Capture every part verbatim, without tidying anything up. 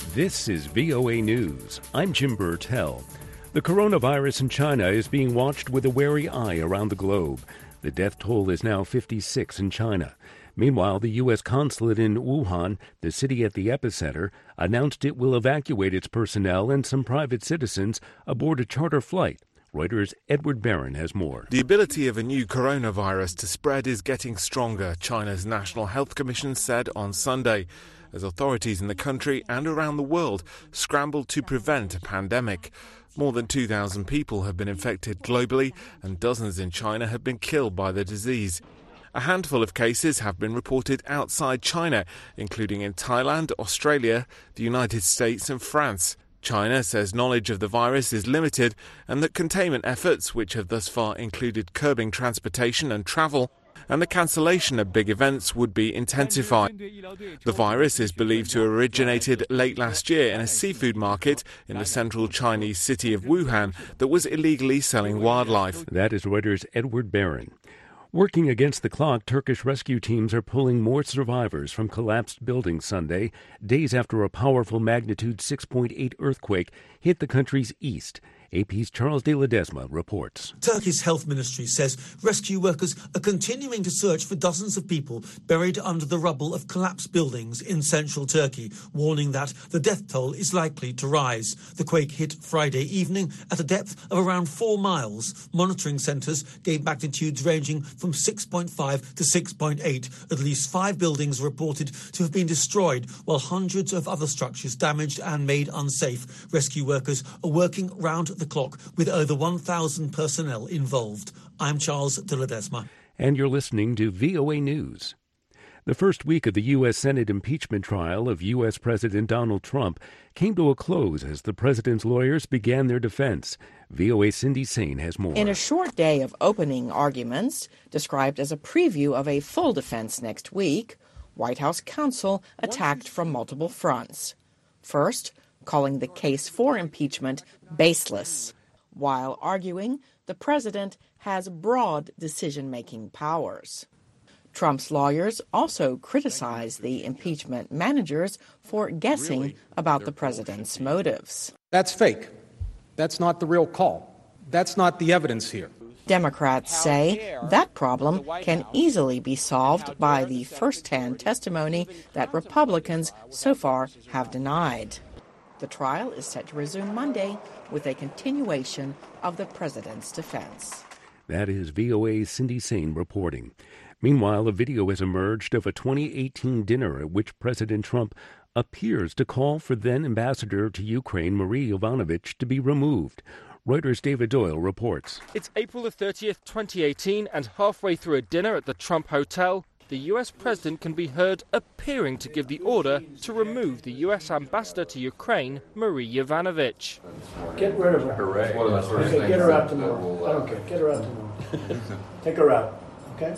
This is V O A News. I'm Jim Burtell. The coronavirus in China is being watched with a wary eye around the globe. The death toll is now fifty-six in China. Meanwhile, the U S consulate in Wuhan, the city at the epicenter, announced it will evacuate its personnel and some private citizens aboard a charter flight. Reuters' Edward Barron has more. The ability of a new coronavirus to spread is getting stronger, China's National Health Commission said on Sunday, as authorities in the country and around the world scrambled to prevent a pandemic. More than two thousand people have been infected globally, and dozens in China have been killed by the disease. A handful of cases have been reported outside China, including in Thailand, Australia, the United States and France. China says knowledge of the virus is limited and that containment efforts, which have thus far included curbing transportation and travel, and the cancellation of big events would be intensified. The virus is believed to have originated late last year in a seafood market in the central Chinese city of Wuhan that was illegally selling wildlife. That is Reuters' Edward Barron. Working against the clock, Turkish rescue teams are pulling more survivors from collapsed buildings Sunday, days after a powerful magnitude six point eight earthquake hit the country's east. A P's Charles de Ledesma reports. Turkey's health ministry says rescue workers are continuing to search for dozens of people buried under the rubble of collapsed buildings in central Turkey, warning that the death toll is likely to rise. The quake hit Friday evening at a depth of around four miles. Monitoring centres gave magnitudes ranging from six point five to six point eight. At least five buildings are reported to have been destroyed, while hundreds of other structures damaged and made unsafe. Rescue workers are working round the clock with over one thousand personnel involved. I'm Charles de Ledesma. And you're listening to V O A News. The first week of the U S. Senate impeachment trial of U S. President Donald Trump came to a close as the president's lawyers began their defense. V O A's Cindy Sain has more. In a short day of opening arguments, described as a preview of a full defense next week, White House counsel attacked from multiple fronts. First, calling the case for impeachment baseless, while arguing the president has broad decision-making powers. Trump's lawyers also criticized the impeachment managers for guessing about the president's motives. That's fake. That's not the real call. That's not the evidence here. Democrats say that problem can easily be solved by the first-hand testimony that Republicans so far have denied. The trial is set to resume Monday with a continuation of the president's defense. That is V O A's Cindy Sain reporting. Meanwhile, a video has emerged of a twenty eighteen dinner at which President Trump appears to call for then Ambassador to Ukraine Marie Yovanovitch to be removed. Reuters' David Doyle reports. It's April the thirtieth, twenty eighteen, and halfway through a dinner at the Trump Hotel, the U S president can be heard appearing to give the order to remove the U S ambassador to Ukraine, Marie Yovanovitch. Get rid of her. Okay, get her out tomorrow. I don't care. Get her out tomorrow. Take her out, okay?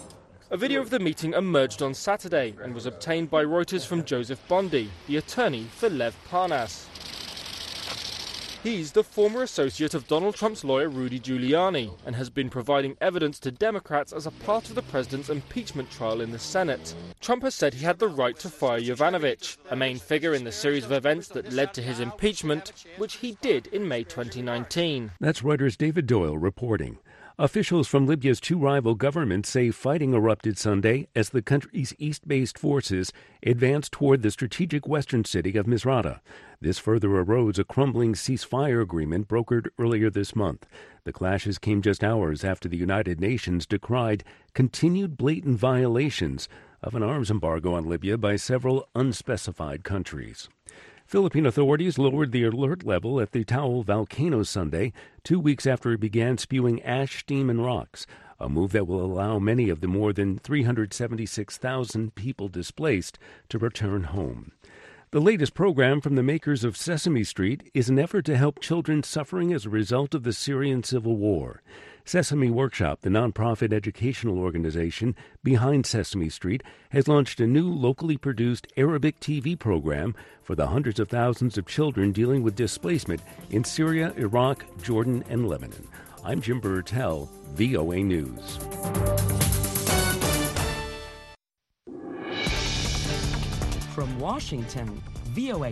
A video of the meeting emerged on Saturday and was obtained by Reuters from Joseph Bondy, the attorney for Lev Parnas. He's the former associate of Donald Trump's lawyer Rudy Giuliani and has been providing evidence to Democrats as a part of the president's impeachment trial in the Senate. Trump has said he had the right to fire Yovanovitch, a main figure in the series of events that led to his impeachment, which he did in May twenty nineteen. That's Reuters' David Doyle reporting. Officials from Libya's two rival governments say fighting erupted Sunday as the country's east-based forces advanced toward the strategic western city of Misrata. This further erodes a crumbling ceasefire agreement brokered earlier this month. The clashes came just hours after the United Nations decried continued blatant violations of an arms embargo on Libya by several unspecified countries. Philippine authorities lowered the alert level at the Taal volcano Sunday, two weeks after it began spewing ash, steam, and rocks, a move that will allow many of the more than three hundred seventy-six thousand people displaced to return home. The latest program from the makers of Sesame Street is an effort to help children suffering as a result of the Syrian civil war. Sesame Workshop, the nonprofit educational organization behind Sesame Street, has launched a new locally produced Arabic T V program for the hundreds of thousands of children dealing with displacement in Syria, Iraq, Jordan, and Lebanon. I'm Jim Burtell, V O A News. From Washington, V O A